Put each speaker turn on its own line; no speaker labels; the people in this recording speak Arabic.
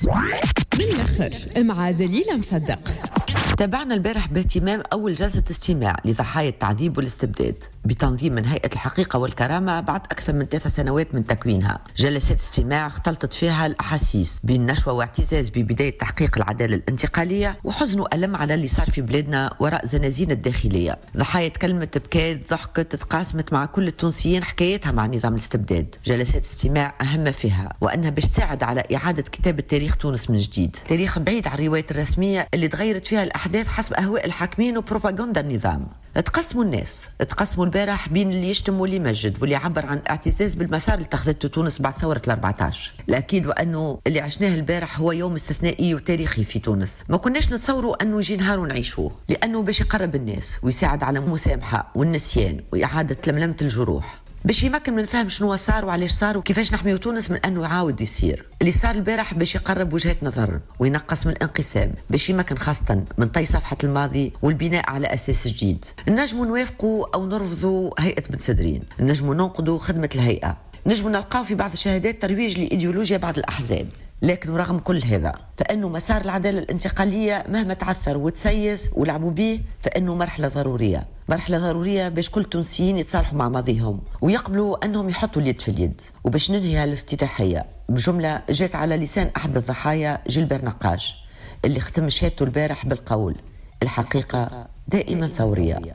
من الآخر مع دليلة مصدق.
تابعنا البارح باهتمام أول جلسة استماع لضحايا التعذيب والاستبداد بتنظيم من هيئة الحقيقة والكرامة بعد أكثر من 3 سنوات من تكوينها. جلسات استماع اختلطت فيها الأحاسيس بين نشوة واعتزاز ببداية تحقيق العدالة الانتقالية وحزن وألم على اللي صار في بلادنا وراء زنازين الداخلية. ضحايا تكلمت، بكات، ضحكت، تقاسمت مع كل التونسيين حكايتها مع نظام الاستبداد. جلسات استماع أهم فيها وأنها باش تساعد على إعادة كتابة تاريخ تونس من جديد، تاريخ بعيد عن الروايات الرسمية اللي تغيرت فيها الأحداث حسب أهواء الحاكمين وبروباغندا النظام. تقسموا الناس، تقسموا البارح بين اللي يشتم واللي يمجد واللي يعبر عن اعتزاز بالمسار اللي اتخذته تونس بعد ثورة ال14. الأكيد وأنه اللي عشناه البارح هو يوم استثنائي وتاريخي في تونس، ما كناش نتصوروا أنه يجي نهار ونعيشوه، لأنه باش يقرب الناس ويساعد على المسامحة والنسيان وإعادة لملمة الجروح، باش يمكن من فهم شنو صار وعلاش صار وكيفاش نحميو تونس من انه يعاود يصير. اللي صار البارح باش يقرب وجهات نظر وينقص من الانقسام، باش يمكن خاصة من طي صفحة الماضي والبناء على اساس جديد. نجموا نوافقوا او نرفضوا هيئة بن سدرين، نجموا ننقضوا خدمة الهيئة، نجموا نلقاو في بعض الشهادات ترويج لايديولوجيا بعض الاحزاب، لكن رغم كل هذا فإنه مسار العدالة الانتقالية مهما تعثر وتسيس ولعبوا به فإنه مرحلة ضرورية، مرحلة ضرورية باش كل تونسيين يتصالحوا مع ماضيهم ويقبلوا أنهم يحطوا اليد في اليد. وباش ننهي الافتتاحية بجملة جات على لسان أحد الضحايا جيلبر نقاش اللي ختم شهادته البارح بالقول: الحقيقة دائما ثورية.